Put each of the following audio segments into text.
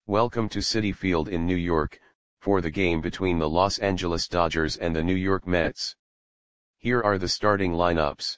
Welcome to Citi Field in New York, for the game between the Los Angeles Dodgers and the New York Mets. Here are the starting lineups.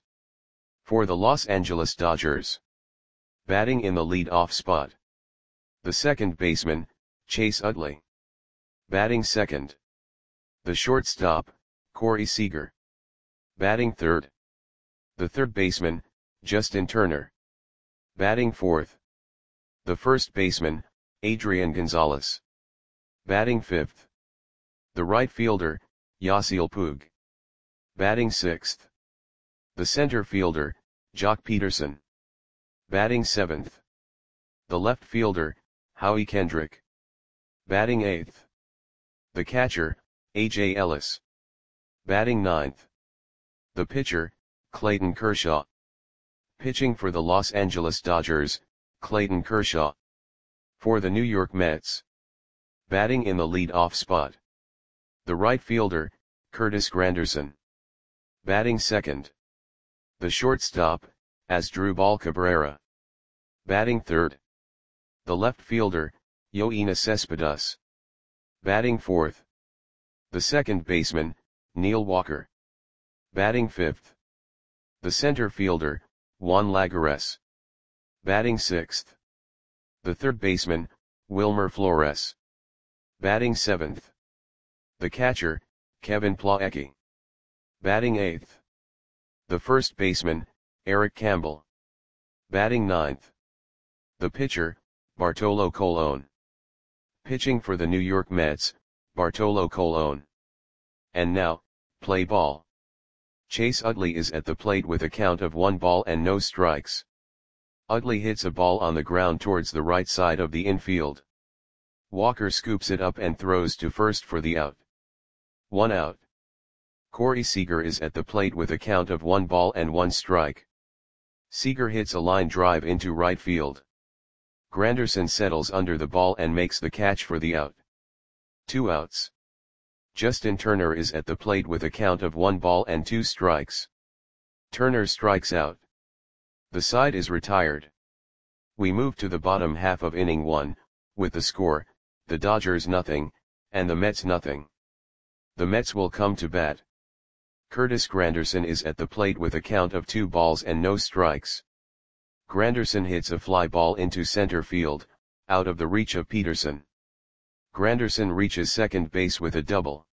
For the Los Angeles Dodgers. Batting in the lead-off spot. The second baseman, Chase Utley. Batting second. The shortstop, Corey Seager. Batting third. The third baseman, Justin Turner. Batting fourth. The first baseman, Adrian Gonzalez. Batting fifth. The right fielder, Yasiel Puig. Batting sixth. The center fielder, Joc Pederson. Batting seventh. The left fielder, Howie Kendrick. Batting eighth. The catcher, A.J. Ellis. Batting ninth. The pitcher, Clayton Kershaw. Pitching for the Los Angeles Dodgers, Clayton Kershaw. For the New York Mets. Batting in the lead-off spot. The right fielder, Curtis Granderson. Batting second. The shortstop, Asdrubal Cabrera. Batting third. The left fielder, Yoenis Cespedes. Batting fourth. The second baseman, Neil Walker. Batting fifth. The center fielder, Juan Lagares. Batting sixth. The third baseman, Wilmer Flores. Batting seventh. The catcher, Kevin Plawecki. Batting eighth. The first baseman, Eric Campbell. Batting ninth. The pitcher, Bartolo Colon. Pitching for the New York Mets, Bartolo Colon. And now, play ball. Chase Utley is at the plate with a count of 1 ball and no strikes. Utley hits a ball on the ground towards the right side of the infield. Walker scoops it up and throws to first for the out. 1 out. Corey Seager is at the plate with a count of 1 ball and 1 strike. Seager hits a line drive into right field. Granderson settles under the ball and makes the catch for the out. 2 outs. Justin Turner is at the plate with a count of 1 ball and 2 strikes. Turner strikes out. The side is retired. We move to the bottom half of inning 1, with the score, the Dodgers nothing, and the Mets nothing. The Mets will come to bat. Curtis Granderson is at the plate with a count of 2 balls and no strikes. Granderson hits a fly ball into center field, out of the reach of Pederson. Granderson reaches second base with a double.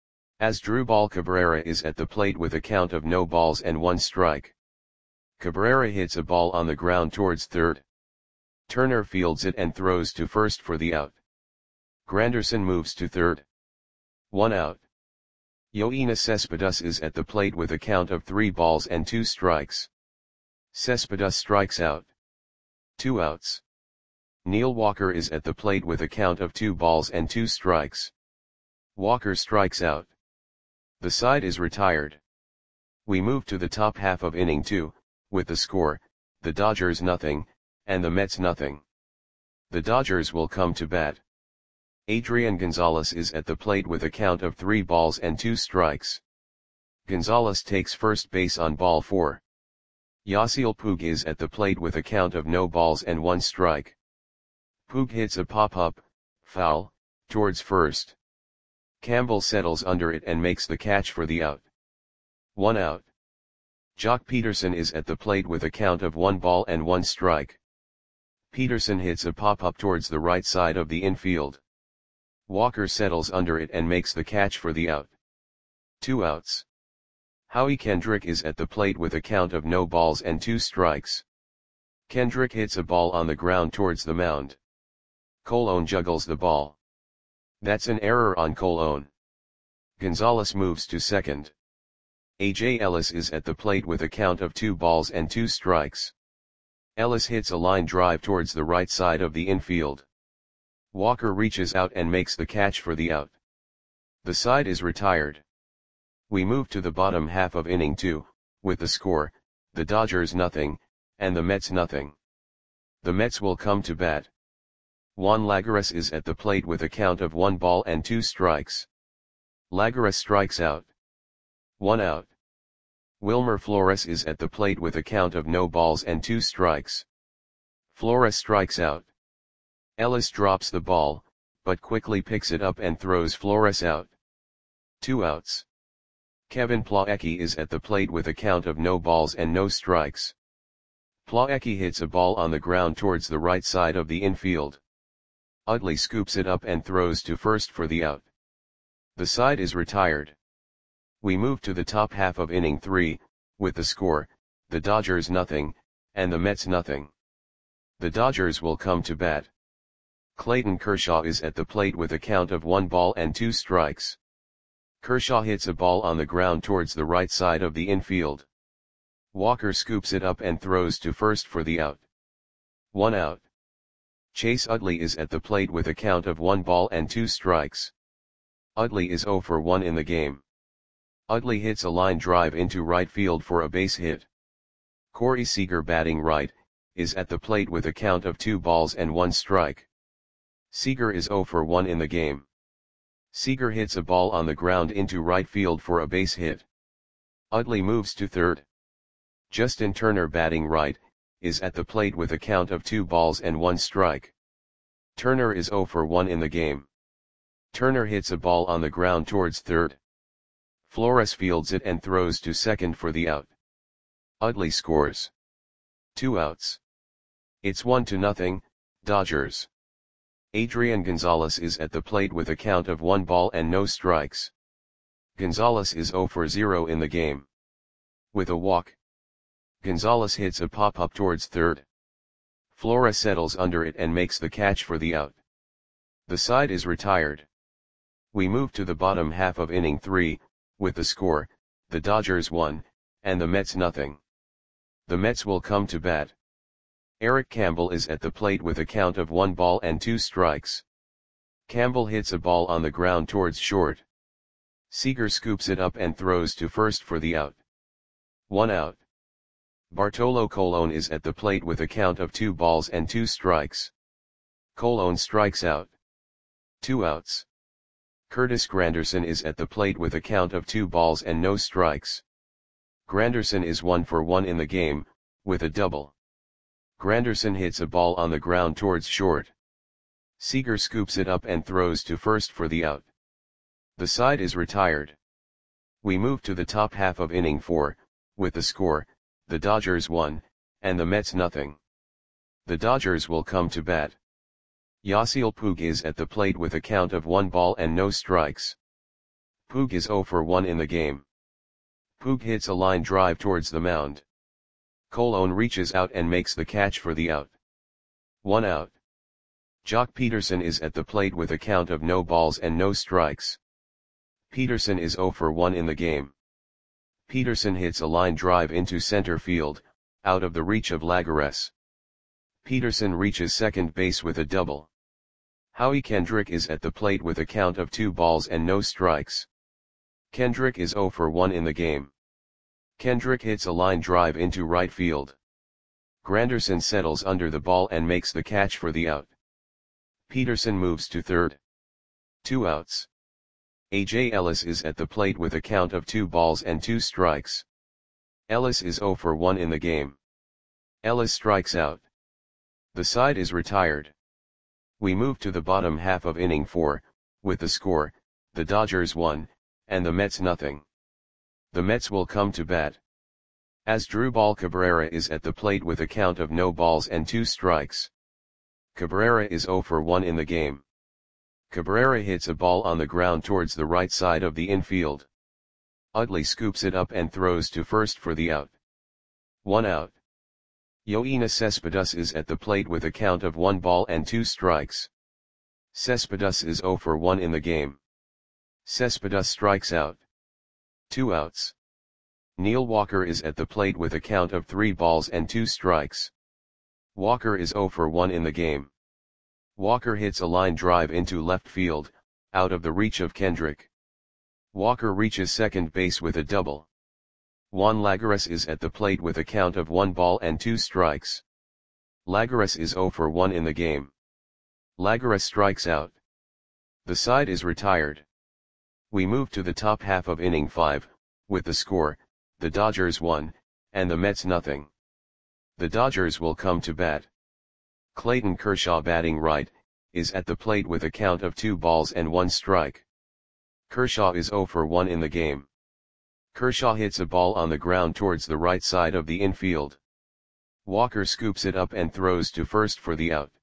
Asdrubal Cabrera is at the plate with a count of no balls and 1 strike. Cabrera hits a ball on the ground towards third. Turner fields it and throws to first for the out. Granderson moves to third. 1 out. Yoenis Cespedes is at the plate with a count of 3 balls and 2 strikes. Cespedes strikes out. 2 outs. Neil Walker is at the plate with a count of 2 balls and 2 strikes. Walker strikes out. The side is retired. We move to the top half of inning 2, with the score, the Dodgers nothing, and the Mets nothing. The Dodgers will come to bat. Adrian Gonzalez is at the plate with a count of 3 balls and 2 strikes. Gonzalez takes first base on ball 4. Yasiel Puig is at the plate with a count of no balls and 1 strike. Puig hits a pop-up, foul, towards first. Campbell settles under it and makes the catch for the out. 1 out. Joc Pederson is at the plate with a count of 1 ball and 1 strike. Pederson hits a pop-up towards the right side of the infield. Walker settles under it and makes the catch for the out. 2 outs. Howie Kendrick is at the plate with a count of no balls and 2 strikes. Kendrick hits a ball on the ground towards the mound. Colon juggles the ball. That's an error on Colon. Gonzalez moves to second. A.J. Ellis is at the plate with a count of 2 balls and 2 strikes. Ellis hits a line drive towards the right side of the infield. Walker reaches out and makes the catch for the out. The side is retired. We move to the bottom half of inning 2, with the score, the Dodgers nothing, and the Mets nothing. The Mets will come to bat. Juan Lagares is at the plate with a count of 1 ball and 2 strikes. Lagares strikes out. 1 out. Wilmer Flores is at the plate with a count of no balls and 2 strikes. Flores strikes out. Ellis drops the ball, but quickly picks it up and throws Flores out. 2 outs. Kevin Plawecki is at the plate with a count of no balls and no strikes. Plawecki hits a ball on the ground towards the right side of the infield. Utley scoops it up and throws to first for the out. The side is retired. We move to the top half of inning 3, with the score, the Dodgers nothing, and the Mets nothing. The Dodgers will come to bat. Clayton Kershaw is at the plate with a count of 1 ball and 2 strikes. Kershaw hits a ball on the ground towards the right side of the infield. Walker scoops it up and throws to first for the out. 1 out. Chase Utley is at the plate with a count of 1 ball and 2 strikes. Utley is 0 for 1 in the game. Utley hits a line drive into right field for a base hit. Corey Seager, batting right, is at the plate with a count of 2 balls and 1 strike. Seager is 0 for 1 in the game. Seager hits a ball on the ground into right field for a base hit. Utley moves to third. Justin Turner, batting right, is at the plate with a count of 2 balls and 1 strike. Turner is 0 for 1 in the game. Turner hits a ball on the ground towards third. Flores fields it and throws to second for the out. Utley scores. 2 outs. It's 1-0, Dodgers. Adrian Gonzalez is at the plate with a count of 1 ball and no strikes. Gonzalez is 0 for 0 in the game. With a walk, Gonzalez hits a pop-up towards third. Flores settles under it and makes the catch for the out. The side is retired. We move to the bottom half of inning 3, with the score, the Dodgers 1, and the Mets nothing. The Mets will come to bat. Eric Campbell is at the plate with a count of 1 ball and 2 strikes. Campbell hits a ball on the ground towards short. Seager scoops it up and throws to first for the out. 1 out. Bartolo Colon is at the plate with a count of 2 balls and 2 strikes. Colon strikes out. 2 outs. Curtis Granderson is at the plate with a count of 2 balls and no strikes. Granderson is 1 for 1 in the game, with a double. Granderson hits a ball on the ground towards short. Seager scoops it up and throws to first for the out. The side is retired. We move to the top half of inning 4, with the score, the Dodgers 1, and the Mets nothing. The Dodgers will come to bat. Yasiel Puig is at the plate with a count of 1 ball and no strikes. Puig is 0 for 1 in the game. Puig hits a line drive towards the mound. Colon reaches out and makes the catch for the out. 1 out. Jock Peterson is at the plate with a count of no balls and no strikes. Peterson is 0 for 1 in the game. Peterson hits a line drive into center field, out of the reach of Lagares. Peterson reaches second base with a double. Howie Kendrick is at the plate with a count of 2 balls and no strikes. Kendrick is 0 for 1 in the game. Kendrick hits a line drive into right field. Granderson settles under the ball and makes the catch for the out. Peterson moves to third. 2 outs. A.J. Ellis is at the plate with a count of 2 balls and 2 strikes. Ellis is 0 for 1 in the game. Ellis strikes out. The side is retired. We move to the bottom half of inning 4, with the score, the Dodgers 1, and the Mets nothing. The Mets will come to bat. Asdrubal Cabrera is at the plate with a count of no balls and 2 strikes. Cabrera is 0 for 1 in the game. Cabrera hits a ball on the ground towards the right side of the infield. Utley scoops it up and throws to first for the out. 1 out. Yoenis Cespedes is at the plate with a count of 1 ball and 2 strikes. Cespedes is 0 for 1 in the game. Cespedes strikes out. 2 outs. Neil Walker is at the plate with a count of 3 balls and 2 strikes. Walker is 0 for 1 in the game. Walker hits a line drive into left field, out of the reach of Kendrick. Walker reaches second base with a double. Juan Lagares is at the plate with a count of 1 ball and 2 strikes. Lagares is 0 for 1 in the game. Lagares strikes out. The side is retired. We move to the top half of inning 5, with the score, the Dodgers 1, and the Mets nothing. The Dodgers will come to bat. Clayton Kershaw, batting right, is at the plate with a count of 2 balls and 1 strike. Kershaw is 0 for 1 in the game. Kershaw hits a ball on the ground towards the right side of the infield. Walker scoops it up and throws to first for the out.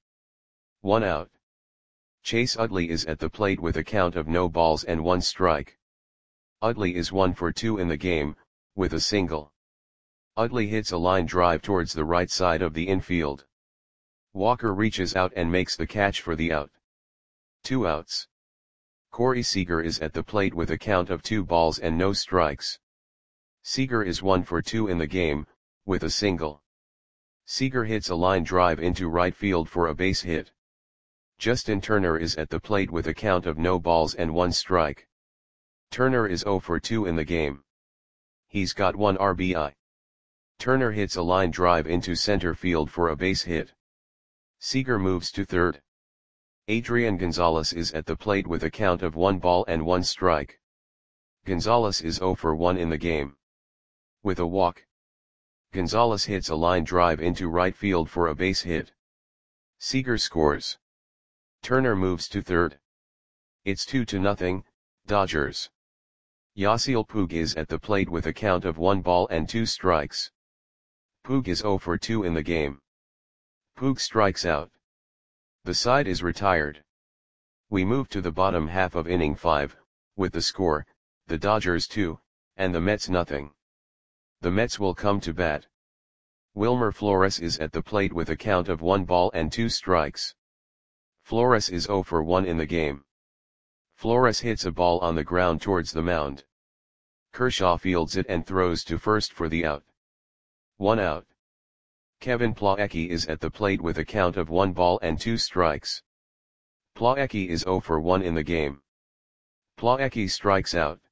1 out. Chase Utley is at the plate with a count of no balls and 1 strike. Utley is 1 for 2 in the game, with a single. Utley hits a line drive towards the right side of the infield. Walker reaches out and makes the catch for the out. 2 outs. Corey Seager is at the plate with a count of 2 balls and no strikes. Seager is 1 for 2 in the game, with a single. Seager hits a line drive into right field for a base hit. Justin Turner is at the plate with a count of no balls and 1 strike. Turner is 0 for 2 in the game. He's got 1 RBI. Turner hits a line drive into center field for a base hit. Seager moves to third. Adrian Gonzalez is at the plate with a count of 1 ball and 1 strike. Gonzalez is 0 for 1 in the game. With a walk, Gonzalez hits a line drive into right field for a base hit. Seager scores. Turner moves to third. It's 2-0, Dodgers. Yasiel Puig is at the plate with a count of 1 ball and 2 strikes. Puig is 0 for 2 in the game. Puig strikes out. The side is retired. We move to the bottom half of inning 5, with the score, the Dodgers 2, and the Mets nothing. The Mets will come to bat. Wilmer Flores is at the plate with a count of 1 ball and 2 strikes. Flores is 0 for 1 in the game. Flores hits a ball on the ground towards the mound. Kershaw fields it and throws to first for the out. 1 out. Kevin Plawecki is at the plate with a count of 1 ball and 2 strikes. Plawecki is 0 for 1 in the game. Plawecki strikes out.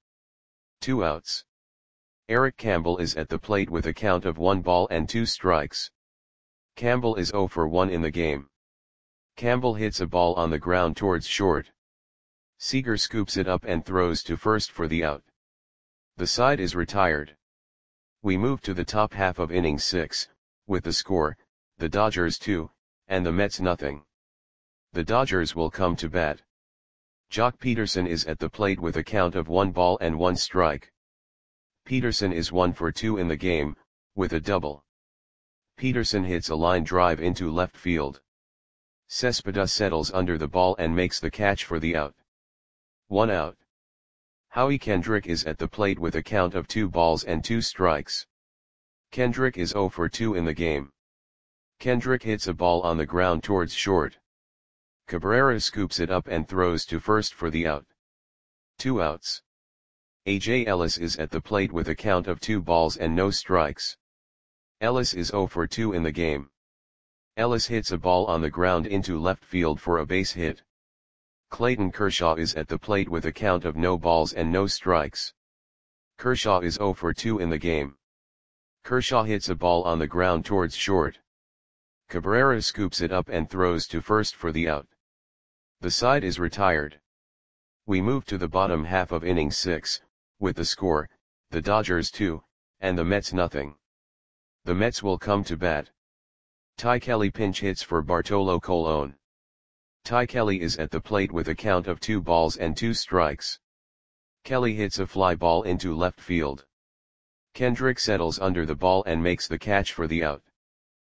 2 outs. Eric Campbell is at the plate with a count of 1 ball and 2 strikes. Campbell is 0 for 1 in the game. Campbell hits a ball on the ground towards short. Seager scoops it up and throws to first for the out. The side is retired. We move to the top half of inning 6, with the score, the Dodgers 2, and the Mets nothing. The Dodgers will come to bat. Jock Peterson is at the plate with a count of 1 ball and 1 strike. Peterson is 1 for 2 in the game, with a double. Peterson hits a line drive into left field. Cespedes settles under the ball and makes the catch for the out. 1 out. Howie Kendrick is at the plate with a count of 2 balls and 2 strikes. Kendrick is 0 for 2 in the game. Kendrick hits a ball on the ground towards short. Cabrera scoops it up and throws to first for the out. 2 outs. A.J. Ellis is at the plate with a count of 2 balls and no strikes. Ellis is 0 for 2 in the game. Ellis hits a ball on the ground into left field for a base hit. Clayton Kershaw is at the plate with a count of no balls and no strikes. Kershaw is 0 for 2 in the game. Kershaw hits a ball on the ground towards short. Cabrera scoops it up and throws to first for the out. The side is retired. We move to the bottom half of inning 6, with the score, the Dodgers 2, and the Mets nothing. The Mets will come to bat. Ty Kelly pinch hits for Bartolo Colon. Ty Kelly is at the plate with a count of 2 balls and 2 strikes. Kelly hits a fly ball into left field. Kendrick settles under the ball and makes the catch for the out.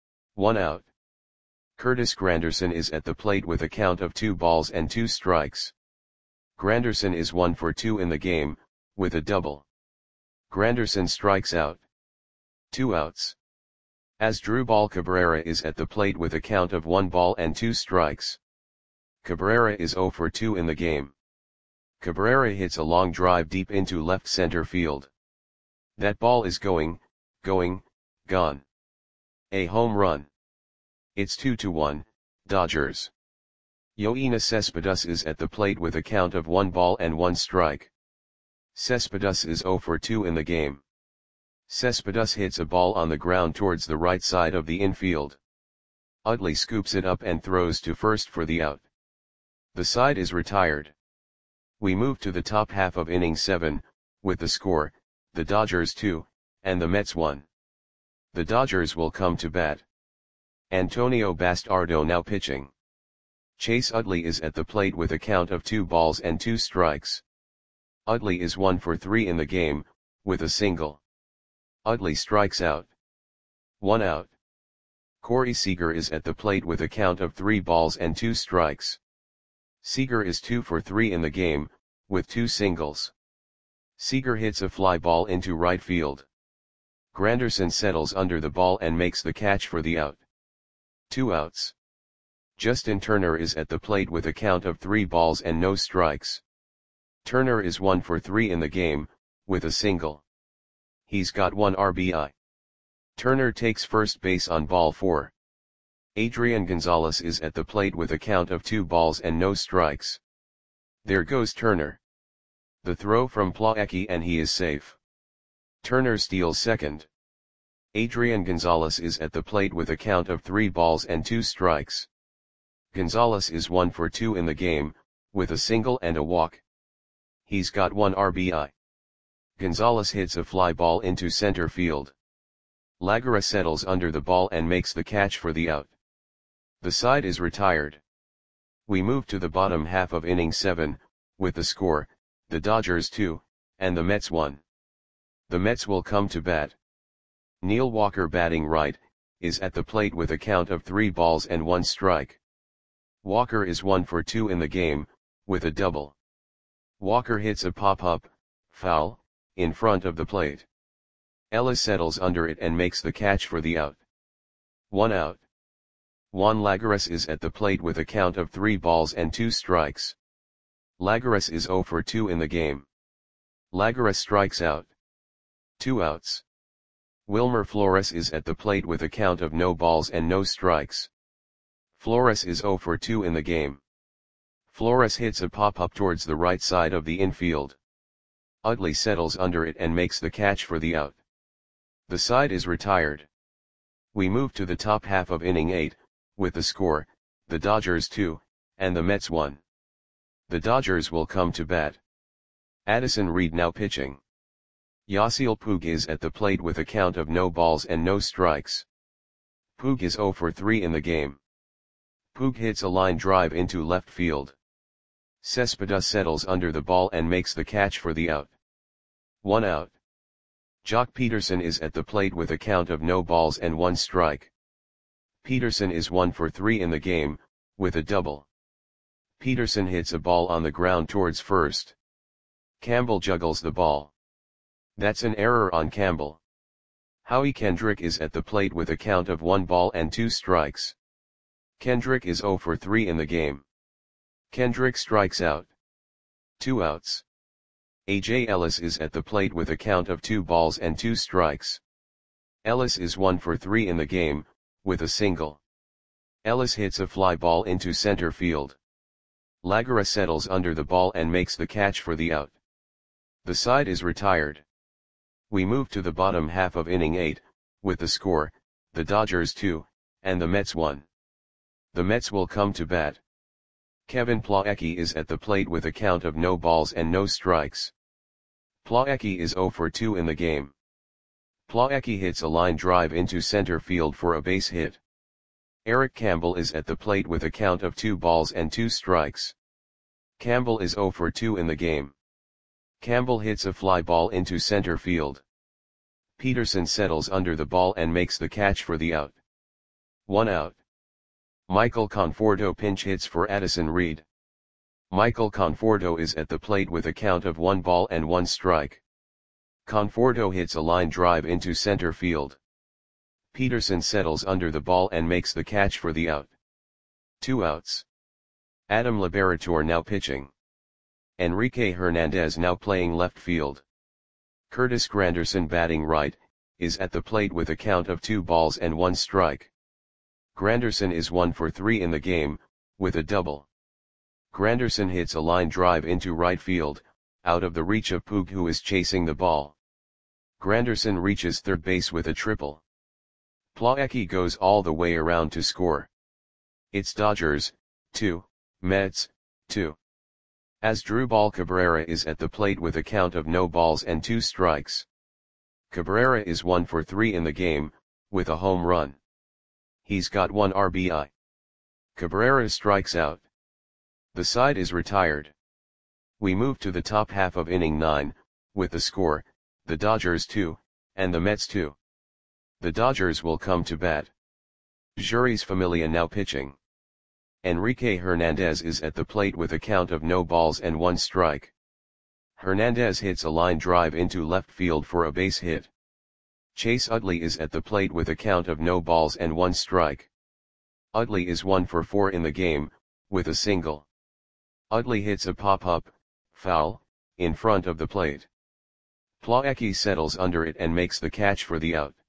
1 out. Curtis Granderson is at the plate with a count of 2 balls and 2 strikes. Granderson is 1 for 2 in the game, with a double. Granderson strikes out. 2 outs. Asdrubal Cabrera is at the plate with a count of 1 ball and 2 strikes. Cabrera is 0 for 2 in the game. Cabrera hits a long drive deep into left center field. That ball is going, gone. A home run. It's 2-1, Dodgers. Yoenis Cespedes is at the plate with a count of 1 ball and 1 strike. Cespedes is 0 for 2 in the game. Cespedes hits a ball on the ground towards the right side of the infield. Utley scoops it up and throws to first for the out. The side is retired. We move to the top half of inning 7, with the score, the Dodgers 2, and the Mets 1. The Dodgers will come to bat. Antonio Bastardo now pitching. Chase Utley is at the plate with a count of 2 balls and 2 strikes. Utley is 1 for 3 in the game, with a single. Utley strikes out. 1 out. Corey Seager is at the plate with a count of 3 balls and 2 strikes. Seager is 2 for 3 in the game, with 2 singles. Seager hits a fly ball into right field. Granderson settles under the ball and makes the catch for the out. 2 outs. Justin Turner is at the plate with a count of 3 balls and no strikes. Turner is 1 for 3 in the game, with a single. He's got 1 RBI. Turner takes first base on ball 4. Adrian Gonzalez is at the plate with a count of 2 balls and no strikes. There goes Turner. The throw from Plawecki and he is safe. Turner steals second. Adrian Gonzalez is at the plate with a count of 3 balls and 2 strikes. Gonzalez is 1 for 2 in the game, with a single and a walk. He's got 1 RBI. Gonzalez hits a fly ball into center field. Lagara settles under the ball and makes the catch for the out. The side is retired. We move to the bottom half of inning 7, with the score, the Dodgers 2, and the Mets 1. The Mets will come to bat. Neil Walker, batting right, is at the plate with a count of 3 balls and 1 strike. Walker is 1 for 2 in the game, with a double. Walker hits a pop-up, foul, in front of the plate. Ellis settles under it and makes the catch for the out. 1 out. Juan Lagares is at the plate with a count of 3 balls and 2 strikes. Lagares is 0 for 2 in the game. Lagares strikes out. 2 outs. Wilmer Flores is at the plate with a count of no balls and no strikes. Flores is 0 for 2 in the game. Flores hits a pop-up towards the right side of the infield. Utley settles under it and makes the catch for the out. The side is retired. We move to the top half of inning 8, with the score, the Dodgers 2, and the Mets 1. The Dodgers will come to bat. Addison Reed now pitching. Yasiel Puig is at the plate with a count of no balls and no strikes. Puig is 0 for 3 in the game. Puig hits a line drive into left field. Cespedes settles under the ball and makes the catch for the out. 1 out. Jock Peterson is at the plate with a count of no balls and 1 strike. Peterson is 1 for 3 in the game, with a double. Peterson hits a ball on the ground towards first. Campbell juggles the ball. That's an error on Campbell. Howie Kendrick is at the plate with a count of 1 ball and 2 strikes. Kendrick is 0 for 3 in the game. Kendrick strikes out. 2 outs. A.J. Ellis is at the plate with a count of 2 balls and 2 strikes. Ellis is 1 for 3 in the game, with a single. Ellis hits a fly ball into center field. Lagara settles under the ball and makes the catch for the out. The side is retired. We move to the bottom half of inning 8, with the score, the Dodgers 2, and the Mets 1. The Mets will come to bat. Kevin Plawecki is at the plate with a count of no balls and no strikes. Plawecki is 0 for 2 in the game. Plawecki hits a line drive into center field for a base hit. Eric Campbell is at the plate with a count of 2 balls and 2 strikes. Campbell is 0 for 2 in the game. Campbell hits a fly ball into center field. Peterson settles under the ball and makes the catch for the out. 1 out. Michael Conforto pinch hits for Addison Reed. Michael Conforto is at the plate with a count of 1 ball and 1 strike. Conforto hits a line drive into center field. Peterson settles under the ball and makes the catch for the out. 2 outs. Adam Liberatore now pitching. Enrique Hernandez now playing left field. Curtis Granderson, batting right, is at the plate with a count of 2 balls and 1 strike. Granderson is 1 for 3 in the game, with a double. Granderson hits a line drive into right field, out of the reach of Puig, who is chasing the ball. Granderson reaches third base with a triple. Plawecki goes all the way around to score. It's Dodgers 2, Mets 2. Asdrubal Cabrera is at the plate with a count of no balls and 2 strikes. Cabrera is 1 for 3 in the game, with a home run. He's got 1 RBI. Cabrera strikes out. The side is retired. We move to the top half of inning 9, with the score, the Dodgers 2, and the Mets 2. The Dodgers will come to bat. Jeurys Familia now pitching. Enrique Hernandez is at the plate with a count of no balls and 1 strike. Hernandez hits a line drive into left field for a base hit. Chase Utley is at the plate with a count of no balls and 1 strike. Utley is 1 for 4 in the game, with a single. Utley hits a pop-up, foul, in front of the plate. Plawecki settles under it and makes the catch for the out.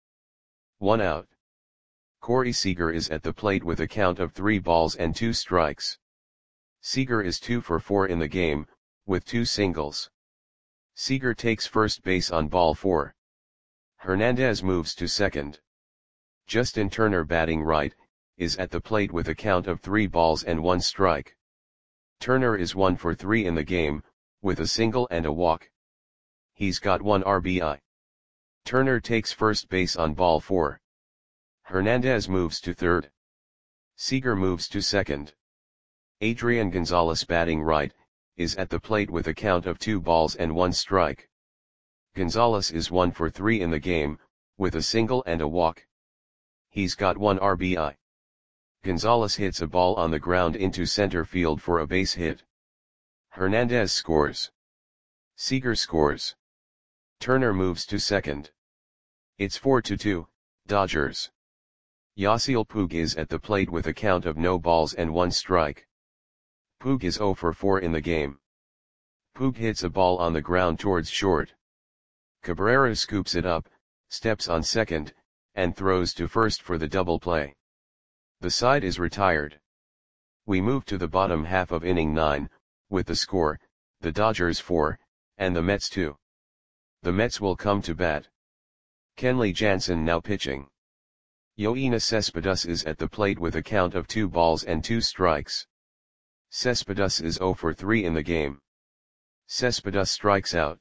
1 out. Corey Seager is at the plate with a count of 3 balls and 2 strikes. Seager is 2 for 4 in the game, with 2 singles. Seager takes first base on ball 4. Hernandez moves to second. Justin Turner, batting right, is at the plate with a count of 3 balls and 1 strike. Turner is 1 for 3 in the game, with a single and a walk. He's got 1 RBI. Turner takes first base on ball 4. Hernandez moves to third. Seager moves to second. Adrian Gonzalez, batting right, is at the plate with a count of 2 balls and 1 strike. Gonzalez is 1 for 3 in the game, with a single and a walk. He's got 1 RBI. Gonzalez hits a ball on the ground into center field for a base hit. Hernandez scores. Seager scores. Turner moves to second. It's 4-2, Dodgers. Yasiel Puig is at the plate with a count of no balls and 1 strike. Puig is 0 for 4 in the game. Puig hits a ball on the ground towards short. Cabrera scoops it up, steps on second, and throws to first for the double play. The side is retired. We move to the bottom half of inning 9, with the score, the Dodgers 4, and the Mets 2. The Mets will come to bat. Kenley Jansen now pitching. Yoenis Cespedes is at the plate with a count of 2 balls and 2 strikes. Cespedes is 0 for 3 in the game. Cespedes strikes out.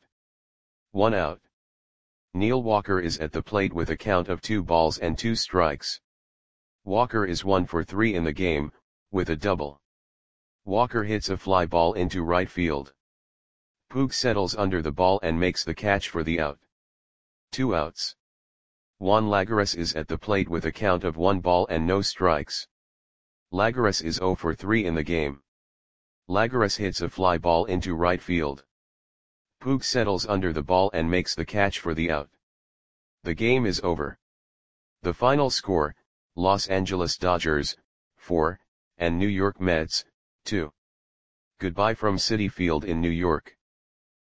1 out. Neil Walker is at the plate with a count of 2 balls and 2 strikes. Walker is 1 for 3 in the game, with a double. Walker hits a fly ball into right field. Puig settles under the ball and makes the catch for the out. 2 outs. Juan Lagares is at the plate with a count of 1 ball and no strikes. Lagares is 0 for 3 in the game. Lagares hits a fly ball into right field. Puig settles under the ball and makes the catch for the out. The game is over. The final score, Los Angeles Dodgers, 4, and New York Mets, 2. Goodbye from Citi Field in New York.